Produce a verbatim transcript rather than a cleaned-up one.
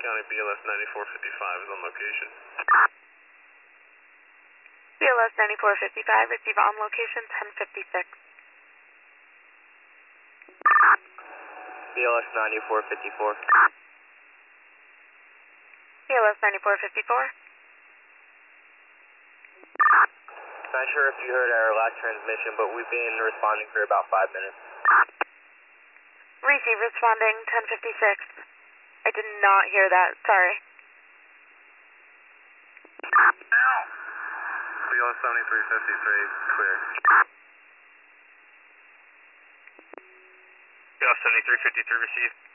County B L S ninety-four fifty-five is on location. B L S ninety-four fifty-five, receive on location ten fifty-six. B L S ninety-four fifty-four. B L S ninety-four fifty-four. Not sure if you heard our last transmission, but we've been responding for about five minutes. Receive responding ten fifty-six. I did not hear that, sorry. B L S seventy-three fifty-three, clear. B L S seventy-three fifty-three, receive.